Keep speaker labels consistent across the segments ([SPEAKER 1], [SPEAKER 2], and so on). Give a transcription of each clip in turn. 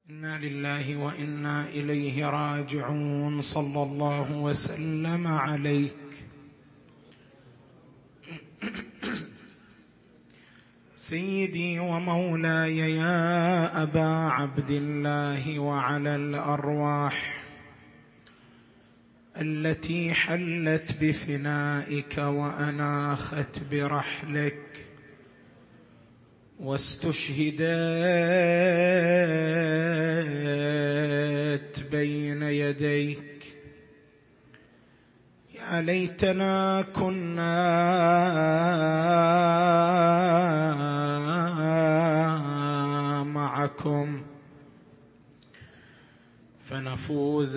[SPEAKER 1] إنا لله وإنا إليه راجعون. صلى الله وسلم عليك سيدي ومولاي يا أبا عبد الله، وعلى الأرواح التي حلت بفنائك وأناخت برحلك واستشهدت بين يديك، يا ليتنا كنا معكم فنفوز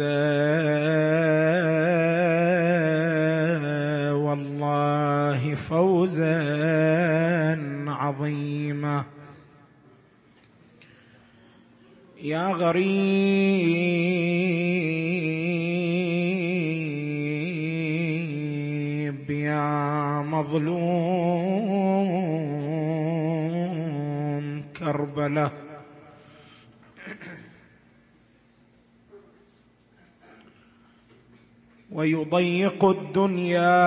[SPEAKER 1] والله فوزا عظيما. يا غريب يا مظلوم كربلاء، ويضيق الدنيا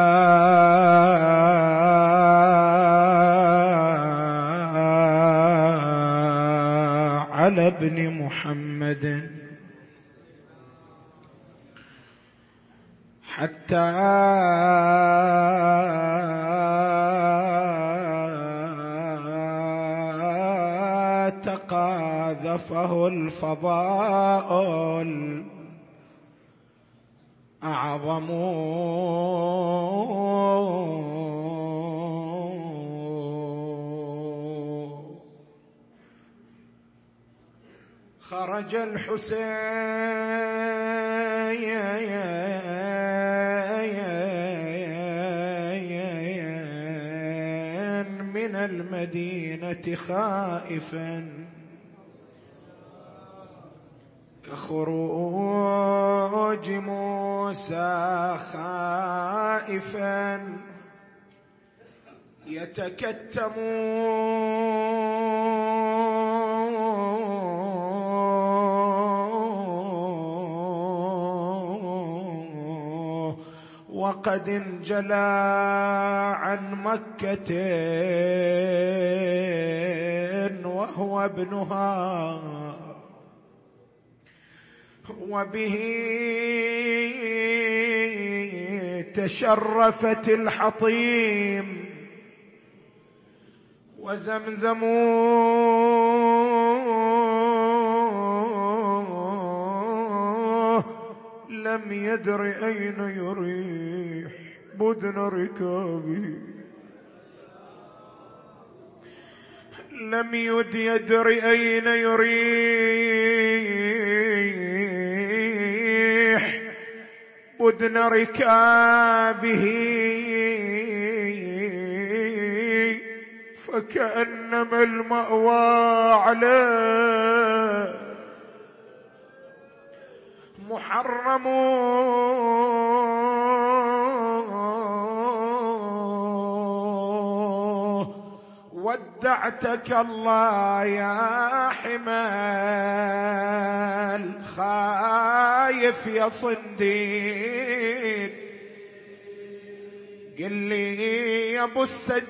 [SPEAKER 1] على ابن محمد حتى تقاذفه الفضاء الأعظم. خرج الحسين من المدينة خائفا كخروج موسى خائفا يتكتم وقد انجلى عن مكة وهو ابنها، وبه تشرفت الحطيم وزمزم لم يدر أين يريح بدن ركابه، لم يدر أين يريح بدن ركابه، فكأنما المأوى عليه محرم. ودعتك الله يا حمال خايف يا صنديد، قل لي يا ابو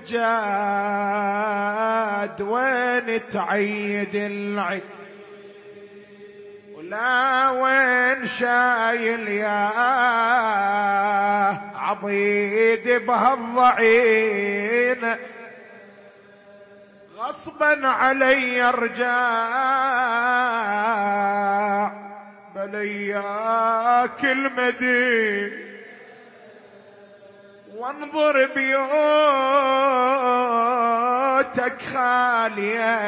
[SPEAKER 1] السجاد وين تعيد العد، ولا وين شايل يا عضيد بهالضعين، غصبا علي ارجع بلياك المدين، وانظر بيوتك خالية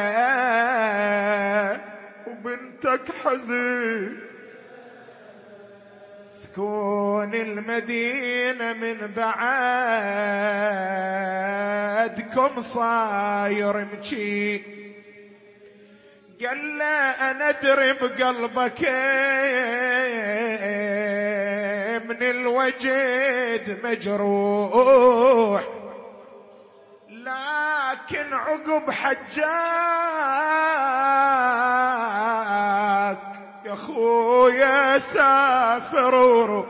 [SPEAKER 1] وبنتك حزين، سكون المدينة من بعدكم صاير مشي. قال لا أنا أدري بقلبك من الوجد مجروح، لكن عقب حجاك أخويا سافر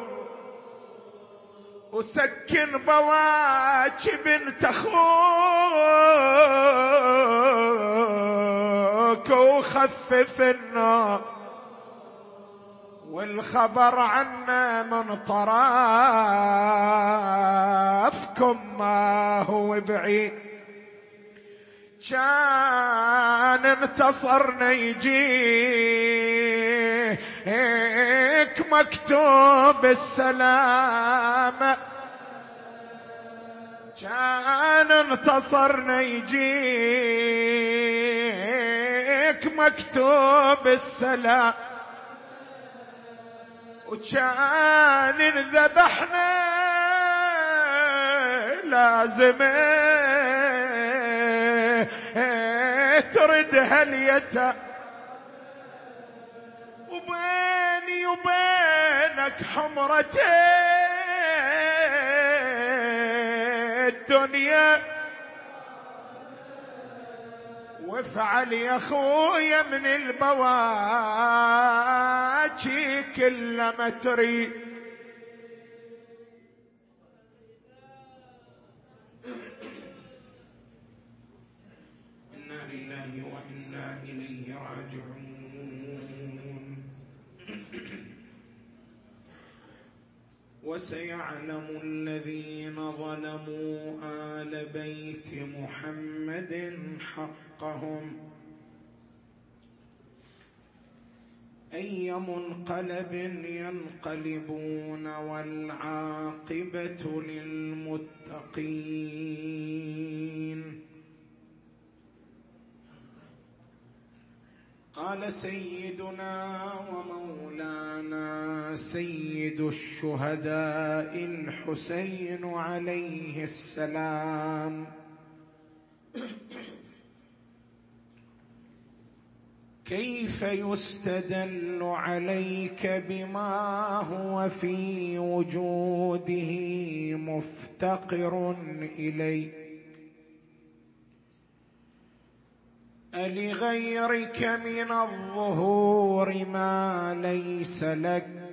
[SPEAKER 1] وسكن بواكي بنت أخوك وخفف النار، والخبر عنا من طرافكم ما هو بعيد. كان انتصرنا يجيك مكتوب السلام، كان انتصرنا يجيك مكتوب السلام، وكان انذبحنا لازم تردها اليتامى، وبيني وبينك حمرة الدنيا، وافعل يا اخويا من البواكي كل ما تريد. إنا لله وإنا إليه راجعون. وسيعلم الذين ظلموا آل بيت محمد حقهم أي منقلب ينقلبون والعاقبة للمتقين. قال سيدنا ومولانا سيد الشهداء الحسين عليه السلام: كيف يستدل عليك بما هو في وجوده مفتقر إليه؟ ألغيرك من الظهور ما ليس لك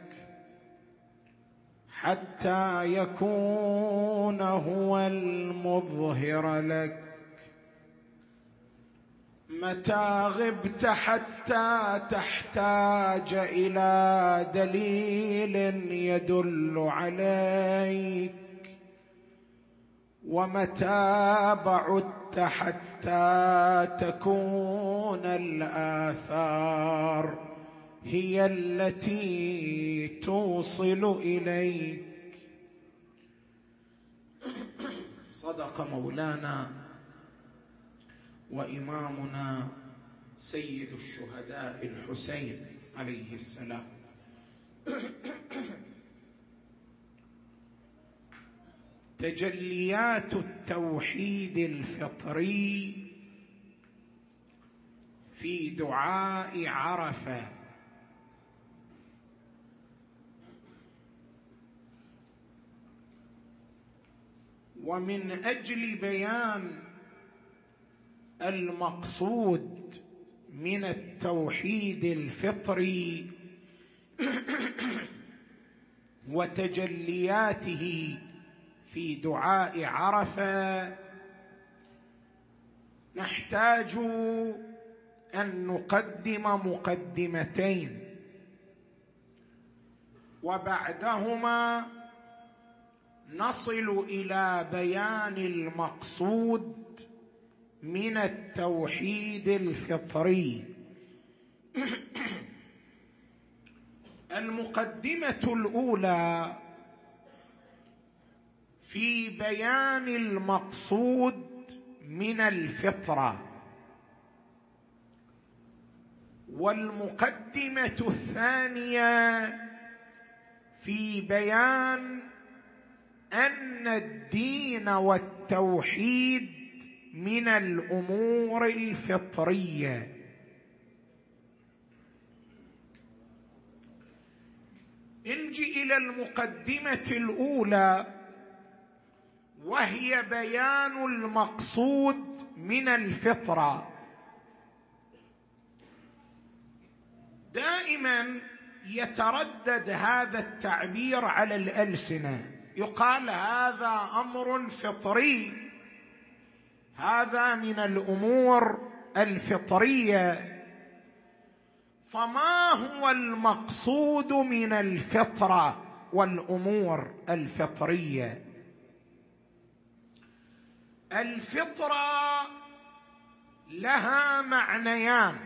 [SPEAKER 1] حتى يكون هو المظهر لك؟ متى غبت حتى تحتاج إلى دليل يدل عليك؟ ومتى بعدت حتى تكون الآثار هي التي توصل إليك؟ صدق مولانا وإمامنا سيد الشهداء الحسين عليه السلام. تجليات التوحيد الفطري في دعاء عرفة. ومن أجل بيان المقصود من التوحيد الفطري وتجلياته في دعاء عرفة، نحتاج أن نقدم مقدمتين، وبعدهما نصل إلى بيان المقصود من التوحيد الفطري. المقدمة الأولى في بيان المقصود من الفطرة، والمقدمة الثانية في بيان أن الدين والتوحيد من الأمور الفطرية. نجي إلى المقدمة الأولى، وهي بيان المقصود من الفطرة. دائما دائما يتردد هذا التعبير على الألسنة، يقال هذا أمر فطري، هذا من الأمور الفطرية. فما هو المقصود من الفطرة والأمور الفطرية؟ الفطرة لها معنيان.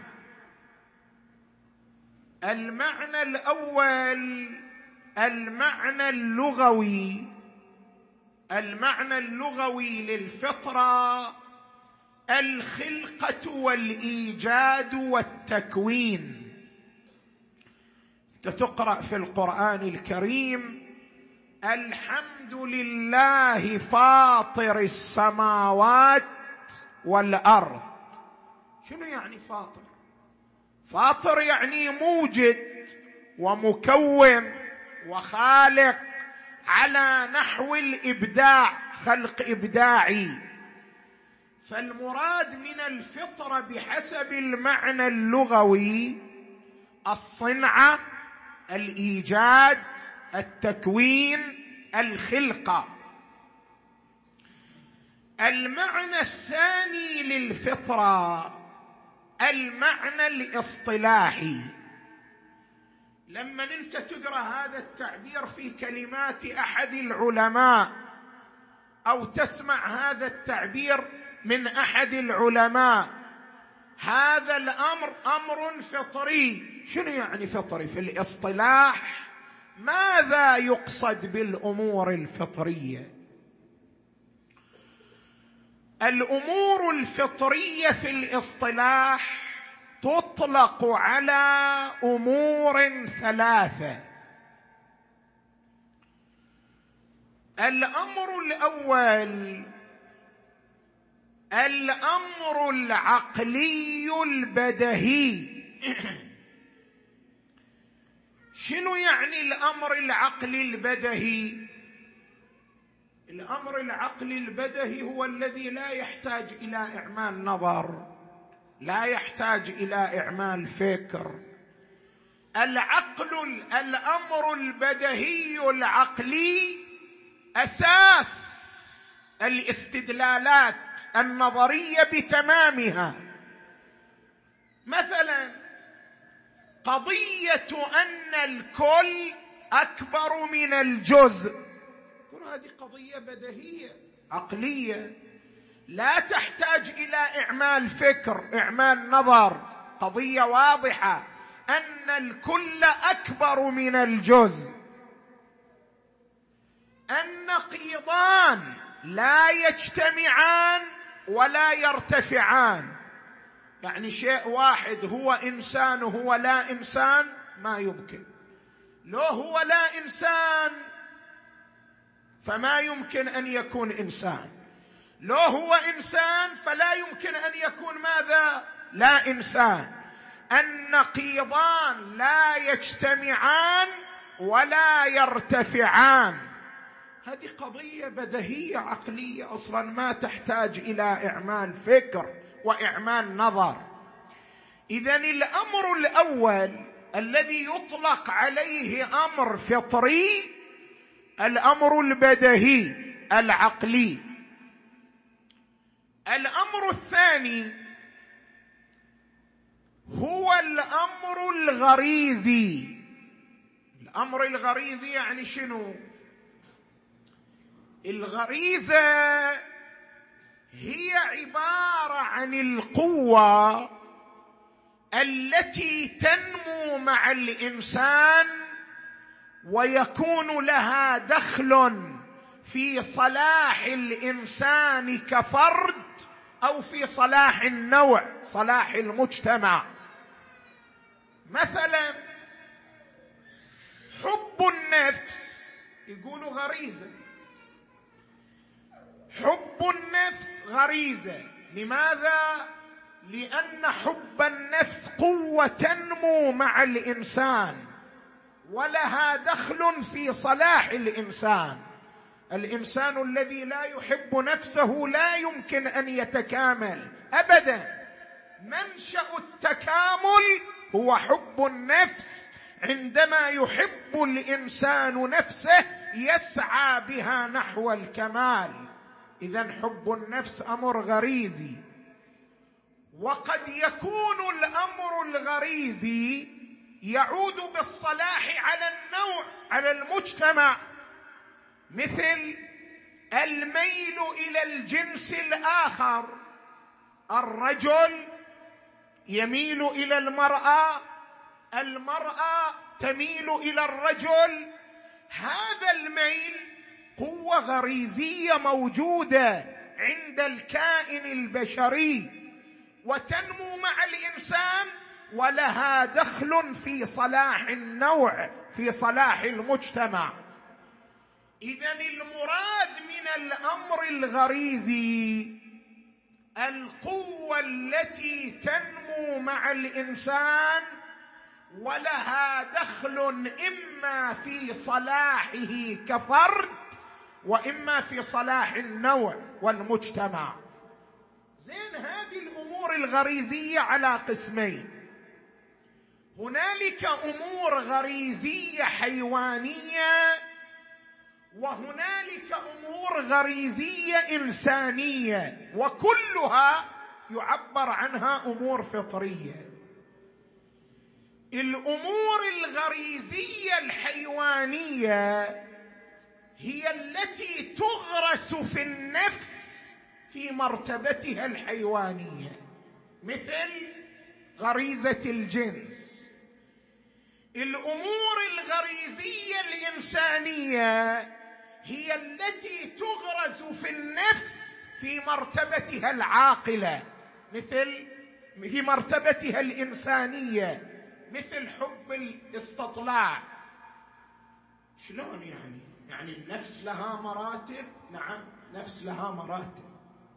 [SPEAKER 1] المعنى الأول المعنى اللغوي. المعنى اللغوي للفطرة الخلقة والإيجاد والتكوين. تقرأ في القرآن الكريم الحمد لله فاطر السماوات والأرض. شنو يعني فاطر؟ فاطر يعني موجد ومكون وخالق على نحو الإبداع، خلق إبداعي. فالمراد من الفطرة بحسب المعنى اللغوي الصنعة، الإيجاد، التكوين، الخلقة. المعنى الثاني للفطرة المعنى الاصطلاحي. لما انت تقرأ هذا التعبير في كلمات أحد العلماء أو تسمع هذا التعبير من أحد العلماء، هذا الأمر أمر فطري. شنو يعني فطري في الاصطلاح؟ ماذا يقصد بالأمور الفطرية؟ الأمور الفطرية في الاصطلاح تطلق على أمور ثلاثة. الأمر الأول الأمر العقلي البديهي. شنو يعني الأمر العقلي البديهي؟ الأمر العقلي البديهي هو الذي لا يحتاج إلى إعمال نظر، لا يحتاج إلى إعمال فكر. الأمر البديهي العقلي أساس الاستدلالات النظرية بتمامها. مثلا قضية أن الكل أكبر من الجزء، هذه قضية بديهية عقلية لا تحتاج إلى إعمال فكر، إعمال نظر، قضية واضحة أن الكل أكبر من الجزء. النقيضان لا يجتمعان ولا يرتفعان، يعني شيء واحد هو إنسان وهو لا إنسان ما يمكن. لو هو لا إنسان فما يمكن أن يكون إنسان، لو هو إنسان فلا يمكن أن يكون ماذا؟ لا إنسان. النقيضان لا يجتمعان ولا يرتفعان. هذه قضية بديهية عقلية أصلا ما تحتاج إلى إعمال فكر وإعمال نظر. إذن الأمر الأول الذي يطلق عليه أمر فطري الأمر البديهي العقلي. الأمر الثاني هو الأمر الغريزي. الأمر الغريزي يعني شنو؟ الغريزة هي عبارة عن القوة التي تنمو مع الإنسان ويكون لها دخل في صلاح الإنسان كفرد أو في صلاح النوع، صلاح المجتمع. مثلا حب النفس يقولوا غريزة، حب النفس غريزة. لماذا؟ لأن حب النفس قوة تنمو مع الإنسان ولها دخل في صلاح الإنسان. الإنسان الذي لا يحب نفسه لا يمكن أن يتكامل أبدا. منشأ التكامل هو حب النفس. عندما يحب الإنسان نفسه يسعى بها نحو الكمال. إذن حب النفس أمر غريزي. وقد يكون الأمر الغريزي يعود بالصلاح على النوع، على المجتمع، مثل الميل إلى الجنس الآخر. الرجل يميل إلى المرأة، المرأة تميل إلى الرجل. هذا الميل قوة غريزية موجودة عند الكائن البشري وتنمو مع الإنسان، ولها دخل في صلاح النوع، في صلاح المجتمع. إذن المراد من الأمر الغريزي القوة التي تنمو مع الإنسان ولها دخل إما في صلاحه كفرد وإما في صلاح النوع والمجتمع. زين، هذه الأمور الغريزية على قسمين. هنالك أمور غريزية حيوانية، وهنالك أمور غريزية إنسانية، وكلها يعبر عنها أمور فطرية. الأمور الغريزية الحيوانية هي التي تغرس في النفس في مرتبتها الحيوانية، مثل غريزة الجنس. الأمور الغريزية الإنسانية هي التي تغرس في النفس في مرتبتها العاقلة، مثل في مرتبتها الإنسانية، مثل حب الاستطلاع. شلون يعني النفس لها مراتب؟ نعم، نفس لها مراتب.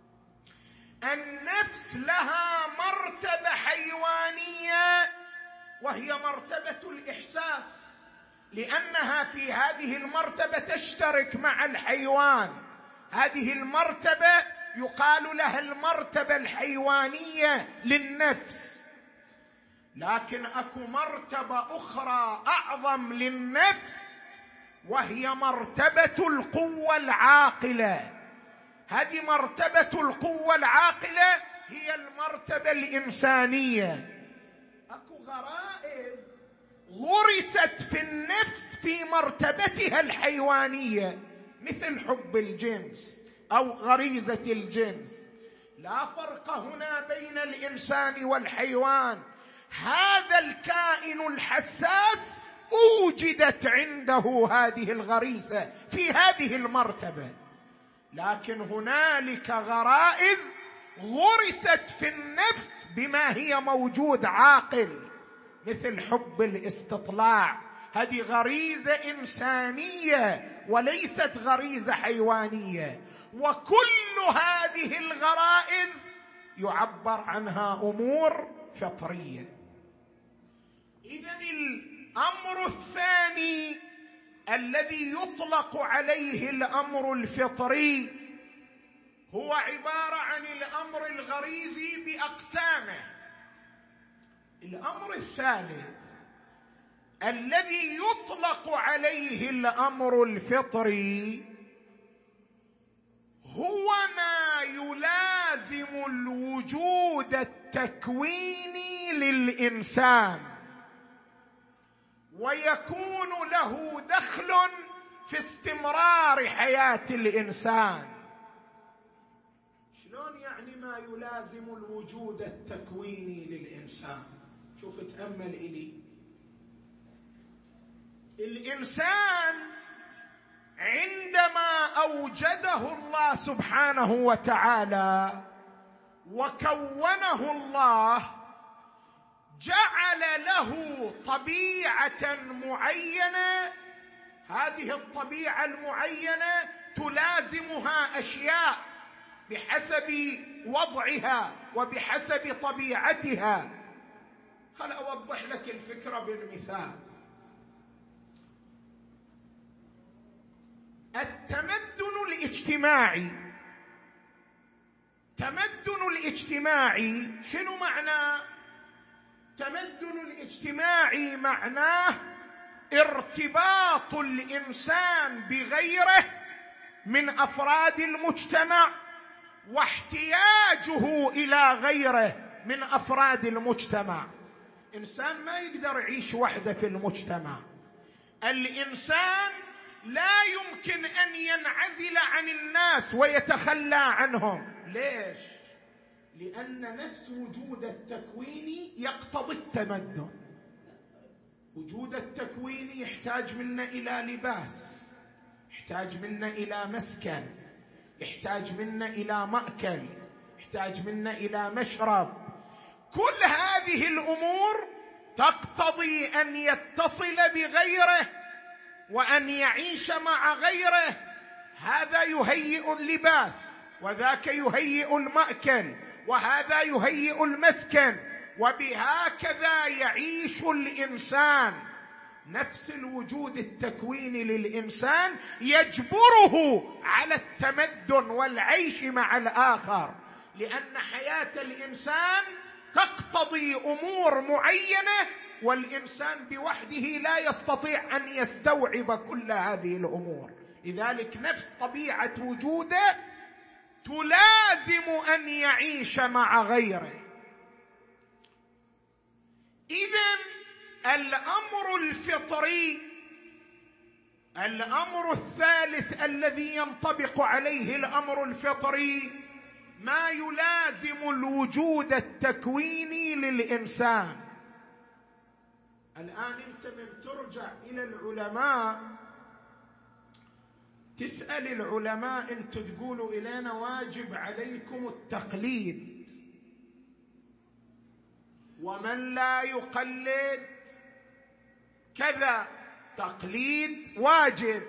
[SPEAKER 1] النفس لها مرتبة حيوانية وهي مرتبة الإحساس، لأنها في هذه المرتبة تشترك مع الحيوان. هذه المرتبة يقال لها المرتبة الحيوانية للنفس. لكن أكو مرتبة أخرى أعظم للنفس، وهي مرتبة القوة العاقلة. هذه مرتبة القوة العاقلة هي المرتبة الإنسانية. أكو غرائز غرست في النفس في مرتبتها الحيوانية، مثل حب الجنس أو غريزة الجنس. لا فرق هنا بين الإنسان والحيوان. هذا الكائن الحساس أوجدت عنده هذه الغريزة في هذه المرتبة، لكن هنالك غرائز غرست في النفس بما هي موجود عاقل، مثل حب الاستطلاع. هذه غريزة إنسانية وليست غريزة حيوانية. وكل هذه الغرائز يعبر عنها أمور فطرية. إذن الأمر الثاني الذي يطلق عليه الأمر الفطري هو عبارة عن الأمر الغريزي بأقسامه. الأمر الثالث الذي يطلق عليه الأمر الفطري هو ما يلازم الوجود التكويني للإنسان ويكون له دخل في استمرار حياة الإنسان. شلون يعني ما يلازم الوجود التكويني للإنسان؟ شوف تأمل إلي. الإنسان عندما أوجده الله سبحانه وتعالى وكونه الله، جعل له طبيعة معينة. هذه الطبيعة المعينة تلازمها أشياء بحسب وضعها وبحسب طبيعتها. خل أوضح لك الفكرة بالمثال. التمدن الاجتماعي، تمدن الاجتماعي شنو معناه؟ التمدن الاجتماعي معناه ارتباط الإنسان بغيره من أفراد المجتمع، واحتياجه إلى غيره من أفراد المجتمع. إنسان ما يقدر يعيش وحده في المجتمع. الإنسان لا يمكن أن ينعزل عن الناس ويتخلى عنهم. ليش؟ لأن نفس وجود التكوين يقتضي التمدن. وجود التكوين يحتاج منا إلى لباس، يحتاج منا إلى مسكن، يحتاج منا إلى مأكل، يحتاج منا إلى مشرب. كل هذه الأمور تقتضي أن يتصل بغيره وأن يعيش مع غيره. هذا يهيئ اللباس، وذاك يهيئ المأكل، وهذا يهيئ المسكن، وبهكذا يعيش الإنسان. نفس الوجود التكويني للإنسان يجبره على التمدن والعيش مع الآخر، لأن حياة الإنسان تقتضي أمور معينة، والإنسان بوحده لا يستطيع أن يستوعب كل هذه الأمور. لذلك نفس طبيعة وجوده تلازم أن يعيش مع غيره. إذن الأمر الفطري، الأمر الثالث الذي ينطبق عليه الأمر الفطري ما يلازم الوجود التكويني للإنسان. الآن أنت من ترجع إلى العلماء تسأل العلماء، أنت تقولوا إلينا واجب عليكم التقليد، ومن لا يقلد كذا تقليد واجب.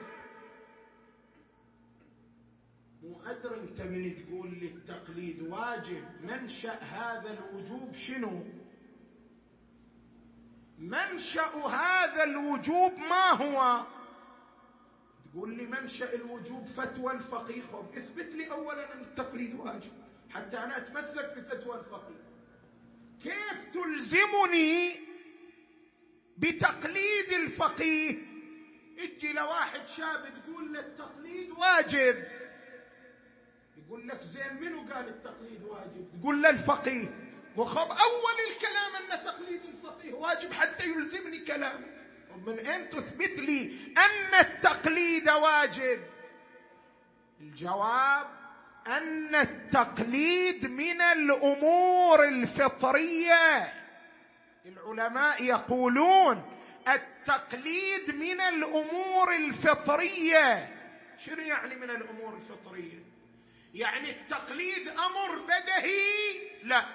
[SPEAKER 1] مو أدري أنت من تقول لي التقليد واجب، منشأ هذا الوجوب شنو؟ منشأ هذا الوجوب ما هو؟ تقول لي منشأ الوجوب فتوى الفقيه. اثبت لي أولا أن التقليد واجب حتى أنا أتمسك بفتوى الفقيه. كيف تلزمني بتقليد الفقيه؟ اجي لواحد شاب تقول له التقليد واجب، يقول لك زين منو قال التقليد واجب؟ تقول له الفقيه. وخب أول الكلام أن تقليد الفقيه واجب حتى يلزمني كلامه. من أين تثبت لي أن التقليد واجب؟ الجواب أن التقليد من الأمور الفطرية. العلماء يقولون التقليد من الأمور الفطرية. شنو يعني من الأمور الفطرية؟ يعني التقليد أمر بديهي؟ لا.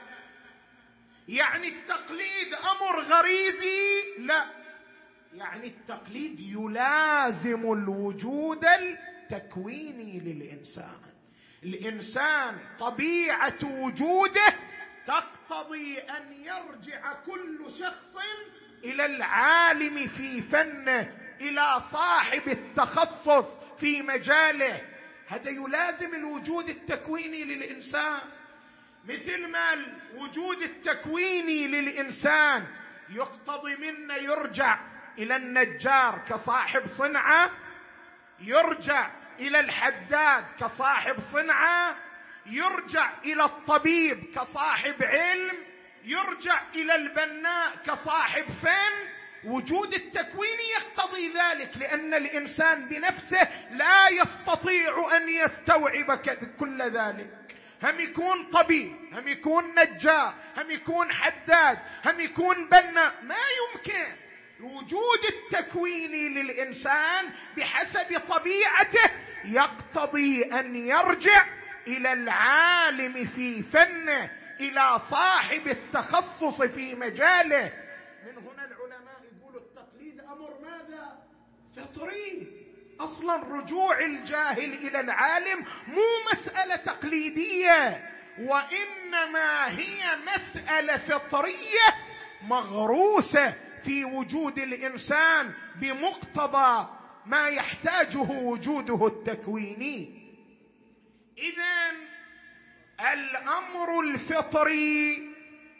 [SPEAKER 1] يعني التقليد أمر غريزي؟ لا. يعني التقليد يلازم الوجود التكويني للإنسان. الإنسان طبيعة وجوده تقتضي أن يرجع كل شخص إلى العالم في فنه، إلى صاحب التخصص في مجاله. هذا يلازم الوجود التكويني للإنسان. مثل ما الوجود التكويني للإنسان يقتضي منا يرجع إلى النجار كصاحب صنعة، يرجع إلى الحداد كصاحب صنعة، يرجع إلى الطبيب كصاحب علم، يرجع إلى البناء كصاحب فن. وجود التكوين يقتضي ذلك، لأن الإنسان بنفسه لا يستطيع أن يستوعب كل ذلك. هم يكون طبيب، هم يكون نجار، هم يكون حداد، هم يكون بناء، ما يمكن. الوجود التكويني للإنسان بحسب طبيعته يقتضي أن يرجع إلى العالم في فنه، إلى صاحب التخصص في مجاله. من هنا العلماء يقولوا التقليد أمر ماذا؟ فطري. أصلا رجوع الجاهل إلى العالم مو مسألة تقليدية، وإنما هي مسألة فطرية مغروسة في وجود الإنسان بمقتضى ما يحتاجه وجوده التكويني. إذن الأمر الفطري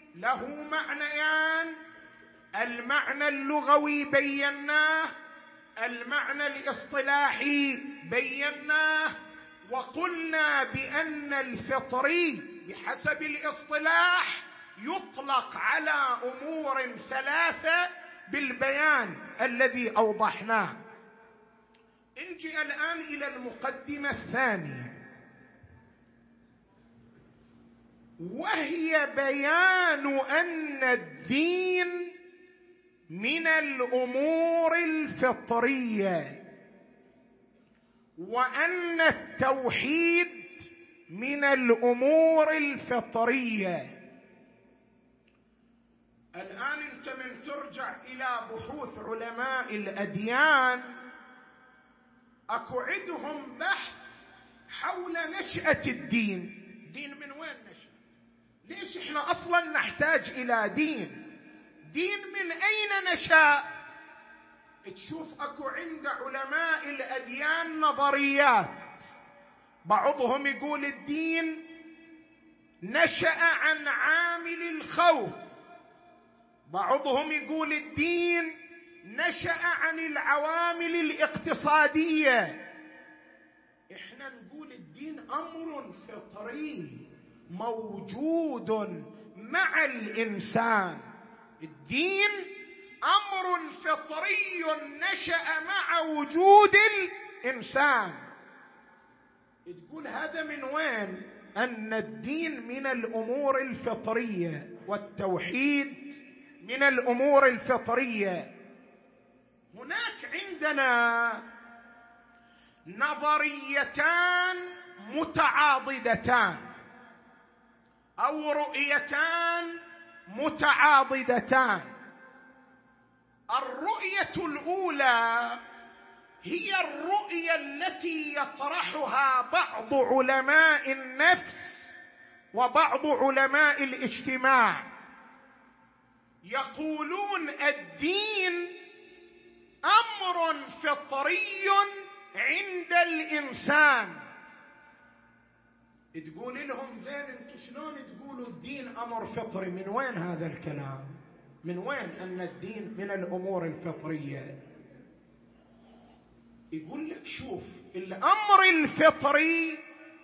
[SPEAKER 1] له معنيان: المعنى اللغوي بيناه، المعنى الاصطلاحي بيناه، وقلنا بأن الفطري بحسب الاصطلاح يطلق على أمور ثلاثة بالبيان الذي أوضحناه. نجي الآن إلى المقدمة الثانية، وهي بيان أن الدين من الأمور الفطرية، وأن التوحيد من الأمور الفطرية. الآن أنت من ترجع إلى بحوث علماء الأديان أكو عندهم بحث حول نشأة الدين. دين من وين نشأ؟ ليش إحنا أصلا نحتاج إلى دين؟ دين من أين نشأ؟ تشوف أكو عند علماء الأديان نظريات، بعضهم يقول الدين نشأ عن عامل الخوف، بعضهم يقول الدين نشأ عن العوامل الاقتصادية. احنا نقول الدين أمر فطري موجود مع الإنسان. الدين أمر فطري نشأ مع وجود الإنسان. تقول هذا من وين؟ أن الدين من الأمور الفطرية والتوحيد من الأمور الفطرية. هناك عندنا نظريتان متعاضدتان أو رؤيتان متعاضدتان. الرؤية الأولى هي الرؤية التي يطرحها بعض علماء النفس وبعض علماء الاجتماع، يقولون الدين أمر فطري عند الإنسان. تقول لهم زين انتم شلون تقولوا الدين أمر فطري؟ من وين هذا الكلام؟ من وين أن الدين من الأمور الفطرية؟ يقول لك شوف، الأمر الفطري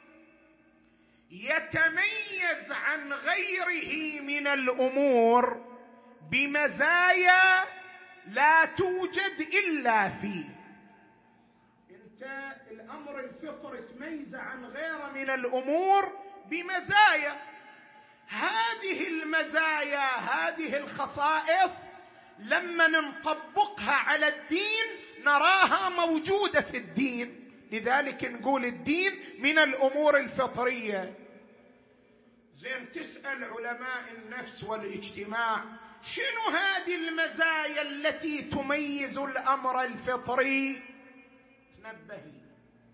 [SPEAKER 1] يتميز عن غيره من الأمور بمزايا لا توجد إلا فيه. انت الأمر الفطري تميز عن غيره من الأمور بمزايا، هذه المزايا هذه الخصائص لما نطبقها على الدين نراها موجودة في الدين، لذلك نقول الدين من الأمور الفطرية. زين تسأل علماء النفس والاجتماع شنو هذه المزايا التي تميز الأمر الفطري؟ تنبه لي.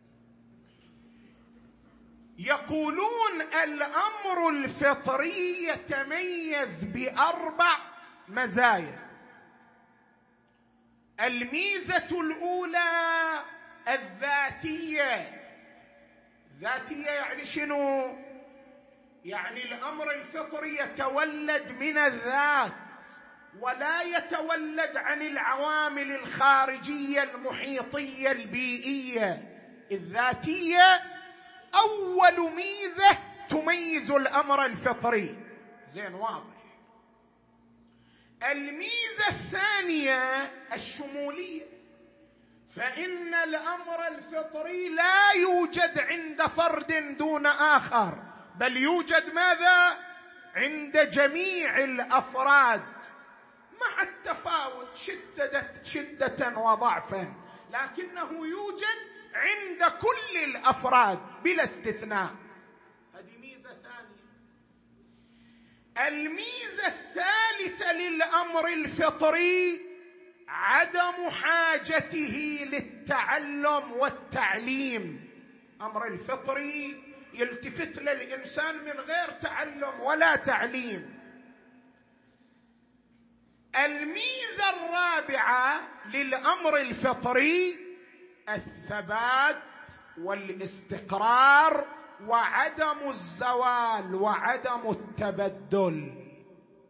[SPEAKER 1] يقولون الأمر الفطري يتميز بأربع مزايا. الميزة الأولى الذاتية. ذاتية يعني شنو؟ يعني الأمر الفطري يتولد من الذات ولا يتولد عن العوامل الخارجية المحيطية البيئية. الذاتية أول ميزة تميز الأمر الفطري. زين واضح. الميزة الثانية الشمولية، فإن الأمر الفطري لا يوجد عند فرد دون آخر، بل يوجد ماذا؟ عند جميع الأفراد مع التفاوت شدة وضعفا، لكنه يوجد عند كل الأفراد بلا استثناء. هذه ميزة ثانية. الميزة الثالثة للأمر الفطري عدم حاجته للتعلم والتعليم. أمر الفطري يلتفت للإنسان من غير تعلم ولا تعليم. الميزة الرابعة للأمر الفطري الثبات والاستقرار وعدم الزوال وعدم التبدل.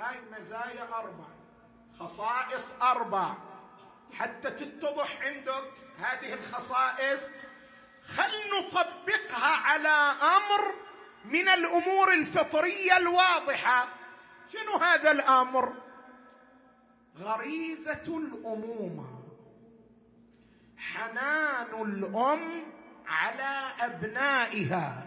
[SPEAKER 1] هاي مزايا 4، خصائص 4. حتى تتضح عندك هذه الخصائص خل نطبقها على أمر من الأمور الفطرية الواضحة. شنو هذا الأمر؟ غريزة الأمومة، حنان الأم على أبنائها.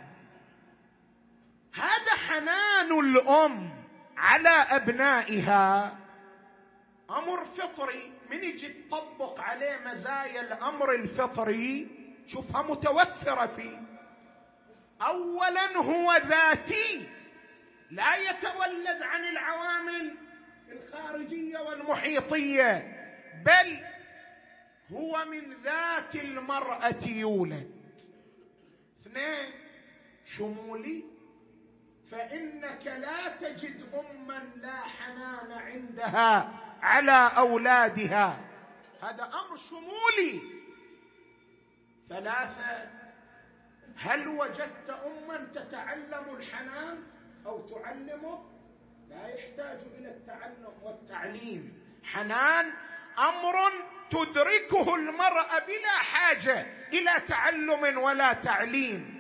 [SPEAKER 1] هذا حنان الأم على أبنائها أمر فطري. من يجي تطبق عليه مزايا الأمر الفطري شوفها متوفرة فيه. أولا هو ذاتي، لا يتولد عن العوامل الخارجية والمحيطية، بل هو من ذات المرأة يولد. 2 شمولي، فإنك لا تجد أما لا حنان عندها على أولادها، هذا أمر شمولي. 3 هل وجدت أما تتعلم الحنان أو تعلمه؟ لا يحتاج إلى التعلم والتعليم. حنان أمر تدركه المرأة بلا حاجة إلى تعلم ولا تعليم.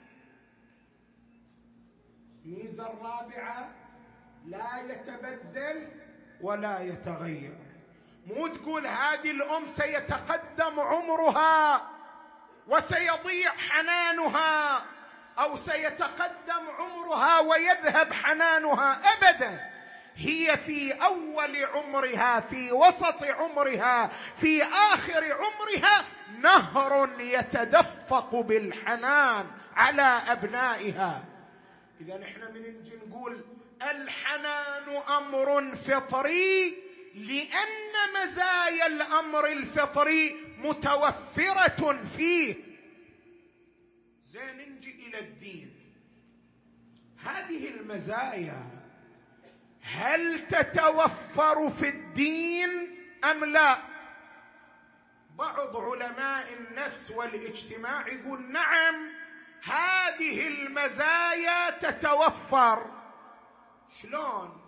[SPEAKER 1] الميزة 4 لا يتبدل ولا يتغير. مو تقول هذه الأم سيتقدم عمرها وسيضيع حنانها، أو سيتقدم عمرها ويذهب حنانها، أبدا. هي في أول عمرها، في وسط عمرها، في آخر عمرها نهر يتدفق بالحنان على أبنائها. إذا نحن من نجي نقول الحنان أمر فطري لأن مزايا الأمر الفطري متوفرة فيه. زين نجي إلى الدين. هذه المزايا هل تتوفر في الدين أم لا؟ بعض علماء النفس والاجتماع يقول نعم، هذه المزايا تتوفر. شلون؟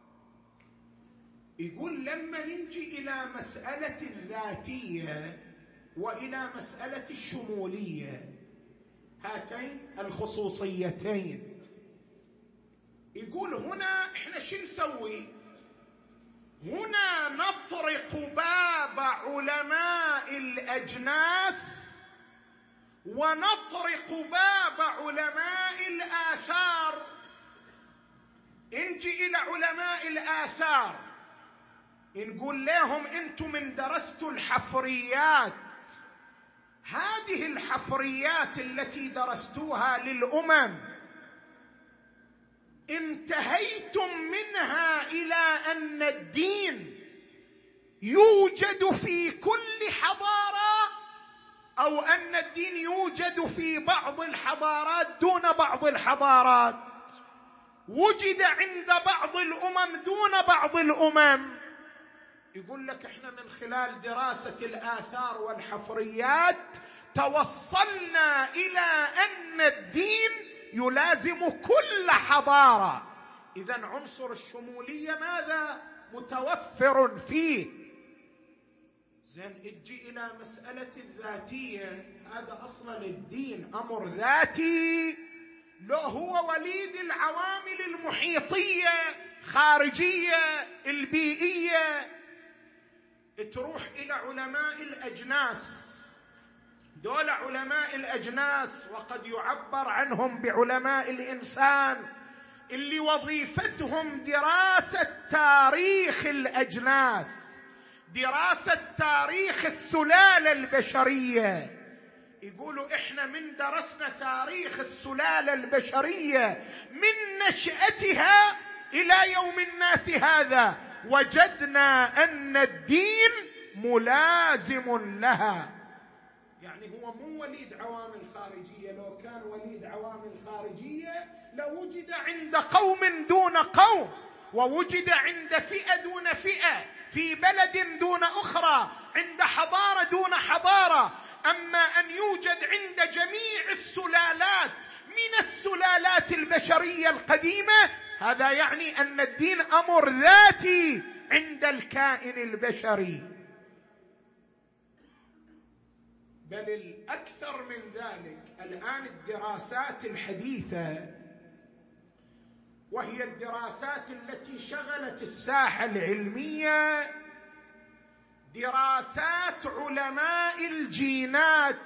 [SPEAKER 1] يقول لما نجي إلى مسألة الذاتية وإلى مسألة الشمولية، هاتين الخصوصيتين، يقول هنا احنا شو نسوي؟ هنا نطرق باب علماء الأجناس ونطرق باب علماء الآثار. نجي إلى علماء الآثار نقول لهم انتم من درستوا الحفريات، هذه الحفريات التي درستوها للأمم انتهيتم منها إلى أن الدين يوجد في كل حضارة، أو أن الدين يوجد في بعض الحضارات دون بعض الحضارات، وجد عند بعض الأمم دون بعض الأمم. يقول لك احنا من خلال دراسة الآثار والحفريات توصلنا إلى أن الدين يلازم كل حضارة. إذن عنصر الشمولية ماذا؟ متوفر فيه. زين اجي إلى مسألة الذاتية. هذا أصلا الدين أمر ذاتي، لا هو وليد العوامل المحيطية خارجية البيئية. تروح إلى علماء الأجناس، دول علماء الأجناس وقد يعبر عنهم بعلماء الإنسان، اللي وظيفتهم دراسة تاريخ الأجناس، دراسة تاريخ السلالة البشرية. يقولوا إحنا من درسنا تاريخ السلالة البشرية من نشأتها إلى يوم الناس هذا، وجدنا أن الدين ملازم لها. يعني هو مو وليد عوامل خارجية، لو كان وليد عوامل خارجية لوجد عند قوم دون قوم، ووجد عند فئة دون فئة، في بلد دون أخرى، عند حضارة دون حضارة. أما أن يوجد عند جميع السلالات من السلالات البشرية القديمة هذا يعني أن الدين أمر ذاتي عند الكائن البشري. بل الأكثر من ذلك، الآن الدراسات الحديثة، وهي الدراسات التي شغلت الساحة العلمية، دراسات علماء الجينات.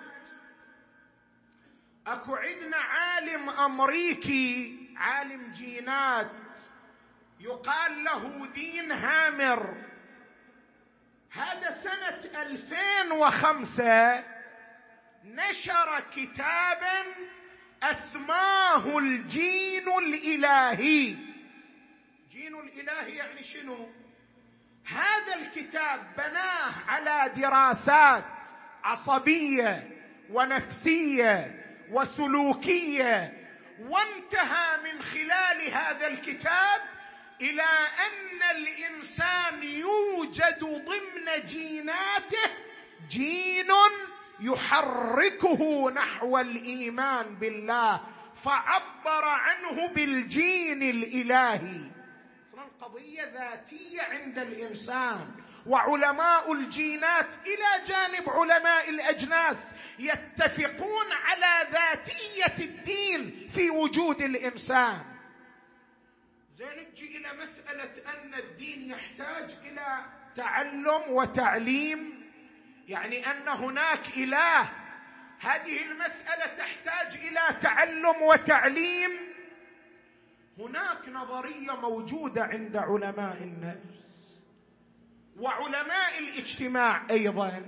[SPEAKER 1] أكو عندنا عالم أمريكي، عالم جينات، يقال له دين هامر. هذا سنة 2005 نشر كتابا أسماه الجين الإلهي. جين الإلهي يعني شنو؟ هذا الكتاب بناه على دراسات عصبية ونفسية وسلوكية، وانتهى من خلال هذا الكتاب إلى أن الإنسان يوجد ضمن جيناته جين يحركه نحو الإيمان بالله، فعبر عنه بالجين الإلهي. أصلاً قضية ذاتية عند الإنسان، وعلماء الجينات إلى جانب علماء الأجناس يتفقون على ذاتية الدين في وجود الإنسان. زين، نجي إلى مسألة أن الدين يحتاج إلى تعلم وتعليم، يعني أن هناك إله. هذه المسألة تحتاج إلى تعلم وتعليم. هناك نظرية موجودة عند علماء النفس وعلماء الاجتماع أيضا،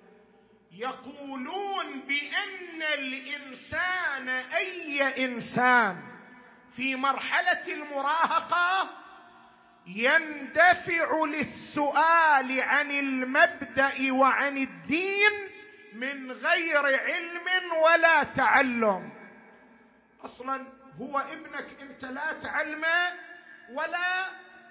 [SPEAKER 1] يقولون بأن الإنسان، أي إنسان في مرحلة المراهقة، يندفع للسؤال عن المبدأ وعن الدين من غير علم ولا تعلم. أصلا هو ابنك أنت لا تعلمه ولا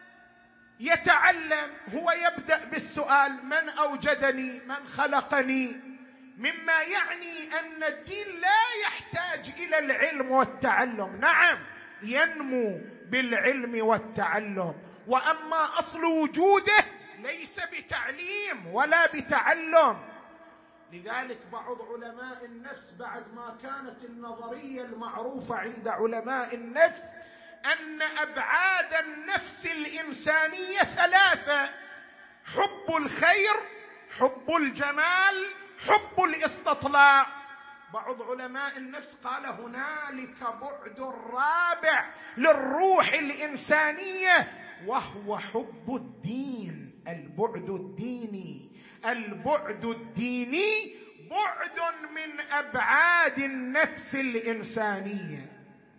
[SPEAKER 1] يتعلم، هو يبدأ بالسؤال: من أوجدني؟ من خلقني؟ مما يعني أن الدين لا يحتاج إلى العلم والتعلم. نعم، ينمو بالعلم والتعلم، وأما أصل وجوده ليس بتعليم ولا بتعلم. لذلك بعض علماء النفس، بعد ما كانت النظرية المعروفة عند علماء النفس أن أبعاد النفس الإنسانية 3: حب الخير، حب الجمال، حب الاستطلاع، بعض علماء النفس قال هنالك بعد رابع للروح الإنسانية، وهو حب الدين. البعد الديني، البعد الديني بعد من أبعاد النفس الإنسانية.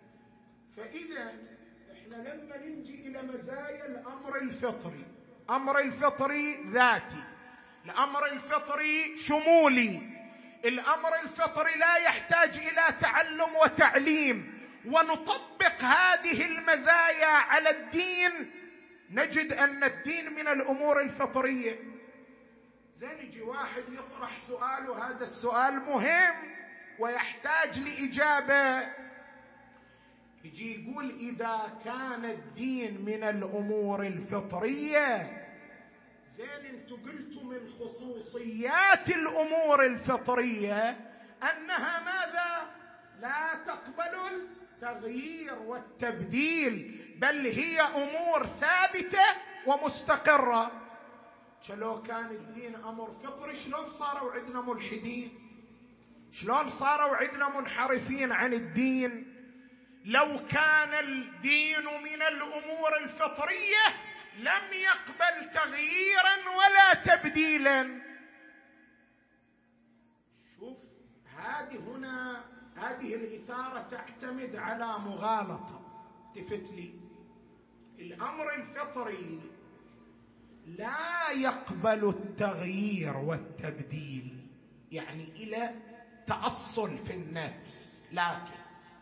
[SPEAKER 1] فإذا إحنا لما نجي إلى مزايا الأمر الفطري، أمر الفطري ذاتي، الأمر الفطري شمولي، الأمر الفطري لا يحتاج إلى تعلم وتعليم، ونطبق هذه المزايا على الدين، نجد أن الدين من الأمور الفطرية. زين، يجي واحد يطرح سؤال، وهذا السؤال مهم ويحتاج لإجابة، يجي يقول: إذا كان الدين من الأمور الفطرية، زين انتوا قلتوا من خصوصيات الأمور الفطرية أنها ماذا؟ لا تقبل التغيير والتبديل، بل هي أمور ثابتة ومستقرة. لو كان الدين أمر فطري، شلون صاروا عندنا ملحدين؟ شلون صاروا عندنا منحرفين عن الدين؟ لو كان الدين من الأمور الفطرية لم يقبل تغييرا ولا تبديلا. شوف، هذه الإثارة تعتمد على مغالطة. التفت لي، الأمر الفطري لا يقبل التغيير والتبديل، يعني إلى تأصل في النفس، لكن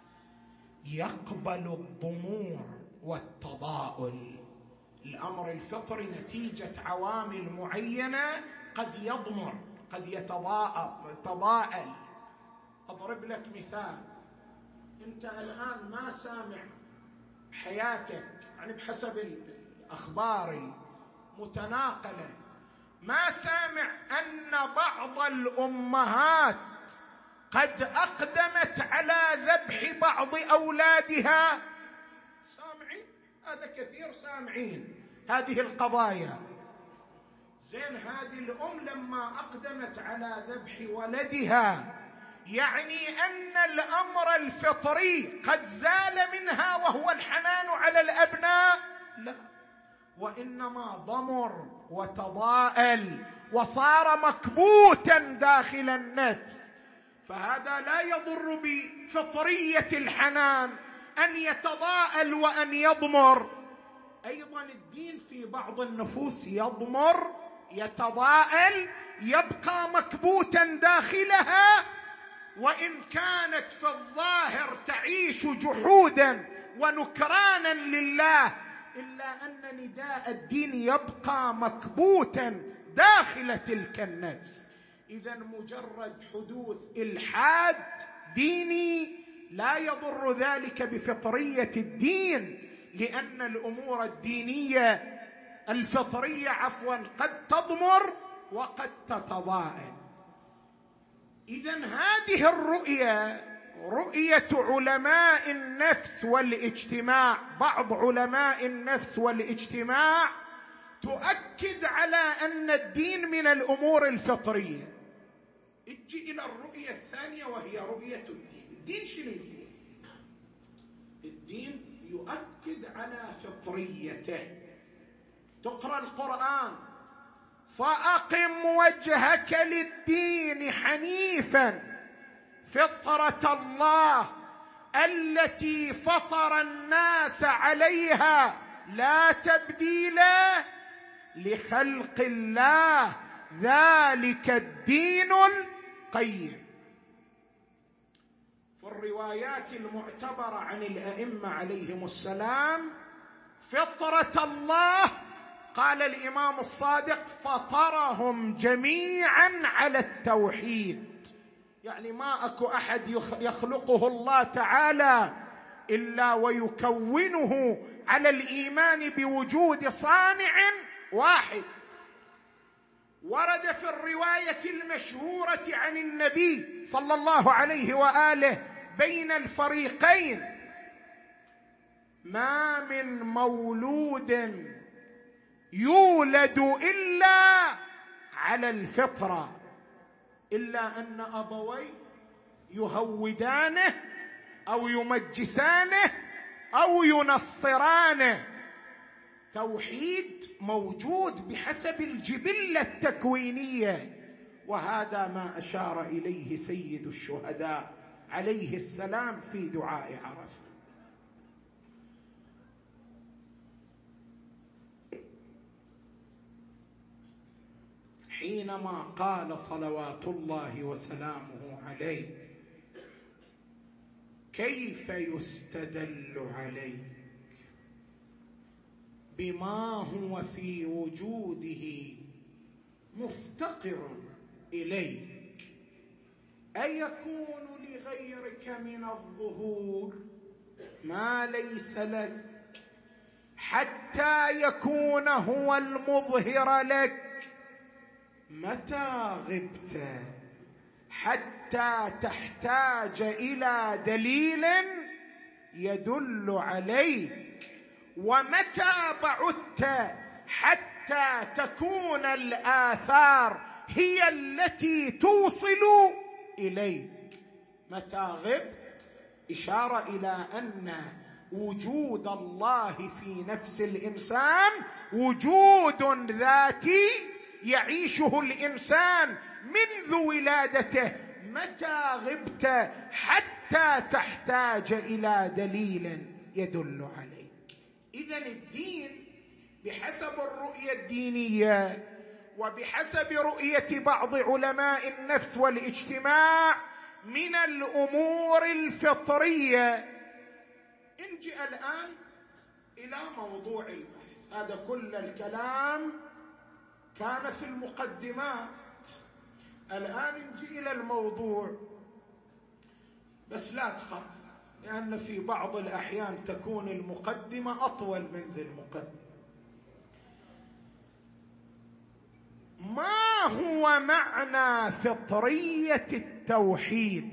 [SPEAKER 1] يقبل الضمور والتضاؤل. الأمر الفطري نتيجة عوامل معينة قد يضمر، قد يتضاءل. أضرب لك مثال: أنت الآن ما سامع حياتك، يعني بحسب الأخبار المتناقلة، ما سامع أن بعض الأمهات قد أقدمت على ذبح بعض أولادها؟ سامعين هذا كثير، سامعين هذه القضايا. زين، هذه الأم لما أقدمت على ذبح ولدها يعني أن الأمر الفطري قد زال منها وهو الحنان على الأبناء؟ لا، وإنما ضمر وتضاءل وصار مكبوتا داخل النفس. فهذا لا يضر بفطرية الحنان أن يتضاءل وأن يضمر. أيضا الدين في بعض النفوس يضمر، يتضاءل، يبقى مكبوتا داخلها، وإن كانت في الظاهر تعيش جحودا ونكرانا لله، إلا أن نداء الدين يبقى مكبوتا داخل تلك النفس. إذا مجرد حدوث إلحاد ديني لا يضر ذلك بفطرية الدين، لأن الأمور الدينية الفطرية قد تضمر وقد تتضاءل. إذا هذه الرؤية، رؤية علماء النفس والاجتماع، بعض علماء النفس والاجتماع، تؤكد على أن الدين من الأمور الفطرية. اجي إلى الرؤية الثانية وهي رؤية الدين. الدين شنو يقول؟ الدين يؤكد على فطريته. تقرأ القرآن: فأقم وجهك للدين حنيفا فطرة الله التي فطر الناس عليها لا تبديل لخلق الله ذلك الدين القيم. في الروايات المعتبرة عن الأئمة عليهم السلام: فطرة الله، قال الإمام الصادق: فطرهم جميعا على التوحيد. يعني ما أكو أحد يخلقه الله تعالى إلا ويكونه على الإيمان بوجود صانع واحد. ورد في الرواية المشهورة عن النبي صلى الله عليه وآله بين الفريقين: ما من مولود يولد إلا على الفطرة، إلا أن أبويه يهودانه أو يمجسانه أو ينصرانه. توحيد موجود بحسب الجبلة التكوينية، وهذا ما أشار إليه سيد الشهداء عليه السلام في دعاء عرفة. حينما قال صلوات الله وسلامه عليه: كيف يستدل عليك بما هو في وجوده مفتقر إليك، أيكون لغيرك من الظهور ما ليس لك حتى يكون هو المظهر لك؟ متى غبت حتى تحتاج إلى دليل يدل عليك، ومتى بعدت حتى تكون الآثار هي التي توصل إليك؟ متى غبت إشارة إلى أن وجود الله في نفس الإنسان وجود ذاتي يعيشه الإنسان منذ ولادته. متى غبت حتى تحتاج إلى دليل يدل عليك. إذن الدين بحسب الرؤية الدينية وبحسب رؤية بعض علماء النفس والاجتماع من الأمور الفطرية. نجي الآن إلى موضوع البحث. هذا كل الكلام كان في المقدمات، الآن نجي إلى الموضوع. بس لا تخاف، لأن في بعض الأحيان تكون المقدمة أطول من ذي المقدمة. ما هو معنى فطرية التوحيد؟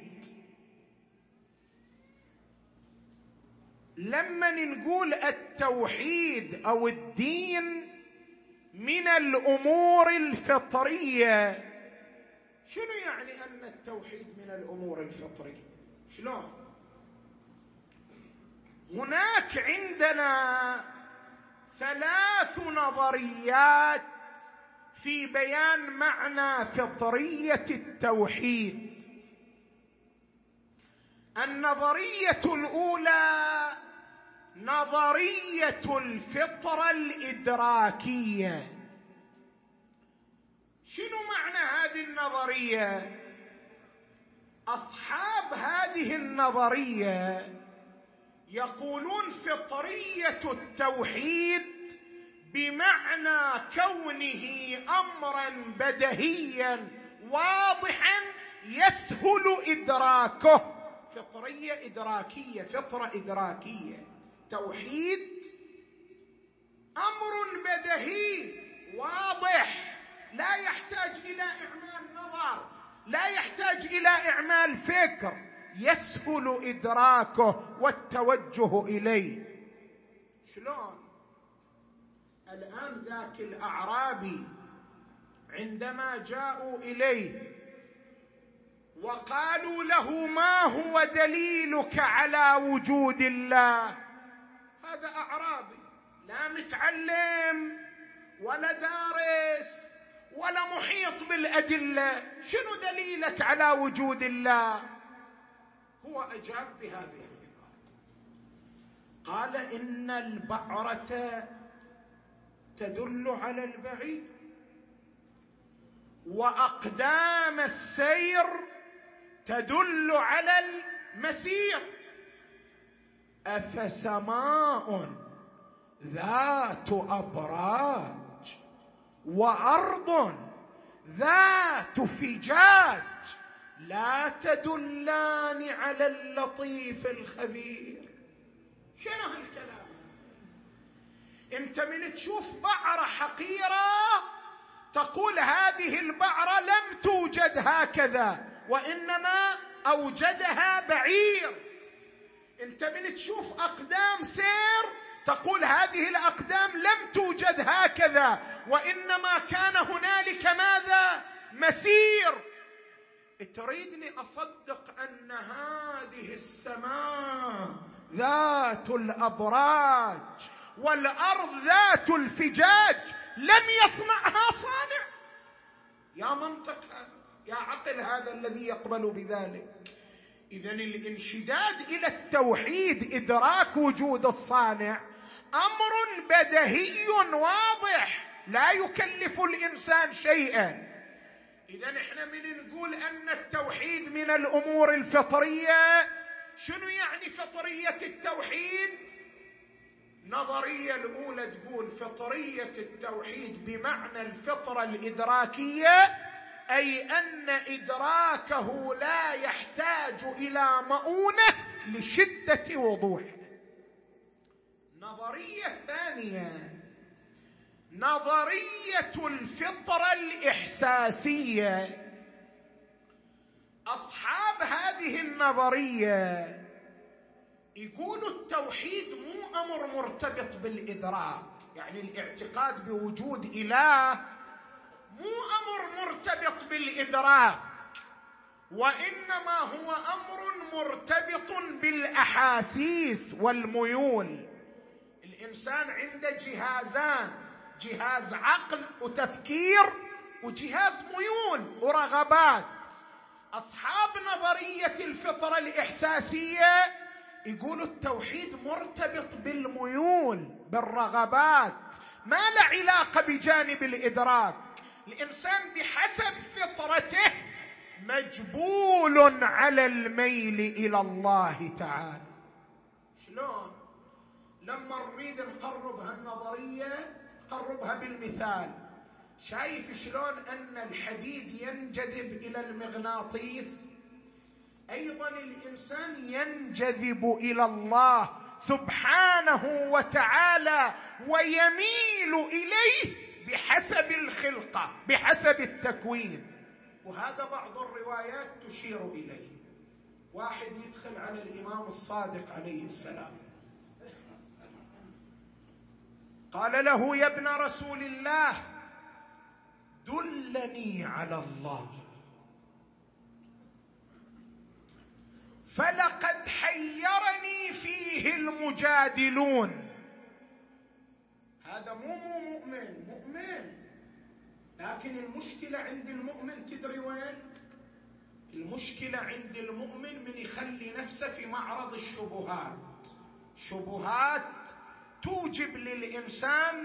[SPEAKER 1] لما نقول التوحيد أو الدين من الأمور الفطرية، شنو يعني أن التوحيد من الأمور الفطرية؟ شلون؟ هناك عندنا 3 نظريات في بيان معنى فطرية التوحيد. النظرية الأولى نظرية الفطرة الإدراكية. شنو معنى هذه النظرية؟ أصحاب هذه النظرية يقولون فطرية التوحيد بمعنى كونه أمرا بديهيا واضحا يسهل إدراكه. فطرية إدراكية، فطرة إدراكية. توحيد أمر بديهي واضح، لا يحتاج إلى إعمال نظر، لا يحتاج إلى إعمال فكر، يسهل إدراكه والتوجه إليه. شلون؟ الآن ذاك الأعرابي عندما جاءوا إليه وقالوا له ما هو دليلك على وجود الله؟ هذا أعرابي لا متعلم ولا دارس ولا محيط بالأدلة، شنو دليلك على وجود الله؟ هو أجاب بهذه العبارة، قال إن البعرة تدل على البعير، وأقدام السير تدل على المسير، أفسماء ذات أبراج وأرض ذات فجاج لا تدلان على اللطيف الخبير. شنو هالكلام؟ انت من تشوف بعرة حقيرة تقول هذه البعرة لم توجد هكذا وإنما أوجدها بعير. انت من تشوف أقدام سير تقول هذه الأقدام لم توجد هكذا وإنما كان هنالك ماذا؟ مسير. تريدني أصدق أن هذه السماء ذات الأبراج والأرض ذات الفجاج لم يصنعها صانع؟ يا منطق هذا، يا عقل هذا الذي يقبل بذلك. إذن الانشداد إلى التوحيد إدراك وجود الصانع أمر بديهي واضح لا يكلف الإنسان شيئا. إذن إحنا من نقول أن التوحيد من الأمور الفطرية، شنو يعني فطرية التوحيد؟ نظرية الأولى تقول فطرية التوحيد بمعنى الفطرة الإدراكية، أي أن إدراكه لا يحتاج إلى مؤونة لشدة وضوحه. نظرية ثانية نظرية الفطرة الإحساسية. أصحاب هذه النظرية يقولوا التوحيد مو أمر مرتبط بالإدراك، يعني الاعتقاد بوجود إله مو أمر مرتبط بالإدراك، وإنما هو أمر مرتبط بالأحاسيس والميول. الإنسان عنده جهازان، جهاز عقل وتفكير وجهاز ميول ورغبات. أصحاب نظرية الفطرة الإحساسية يقولوا التوحيد مرتبط بالميول بالرغبات، ما له علاقة بجانب الإدراك. الإنسان بحسب فطرته مجبول على الميل إلى الله تعالى. شلون؟ لما نريد نقرب هالنظرية نقربها بالمثال. شايف شلون أن الحديد ينجذب إلى المغناطيس؟ أيضا الإنسان ينجذب إلى الله سبحانه وتعالى ويميل إليه بحسب الخلقة، بحسب التكوين. وهذا بعض الروايات تشير إليه. واحد يدخل على الإمام الصادق عليه السلام، قال له: يا ابن رسول الله دلني على الله، فلقد حيرني فيه المجادلون. هذا مو مؤمن، لكن المشكلة عند المؤمن تدري وين؟ المشكلة عند المؤمن من يخلي نفسه في معرض الشبهات. شبهات توجب للإنسان